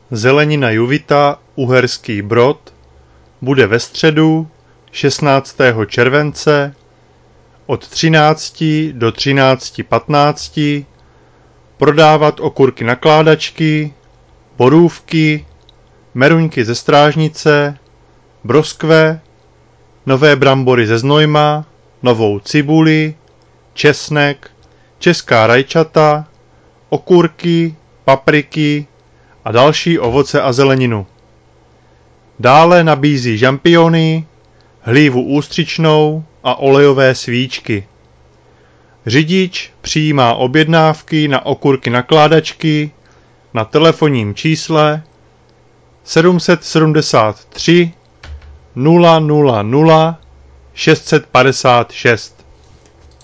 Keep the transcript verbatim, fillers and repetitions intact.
Zelenina Juvita, Uherský Brod, bude ve středu šestnáctého července od třinácti do třinácti patnácti prodávat okurky nakládačky, borůvky, meruňky ze Strážnice, broskve, nové brambory ze Znojma, novou cibuli, česnek, česká rajčata, okurky, papriky a další ovoce a zeleninu. Dále nabízí žampiony, hlívu ústřičnou a olejové svíčky. Řidič přijímá objednávky na okurky nakládačky na telefonním čísle sedm sedm tři nula nula nula šest pět šest.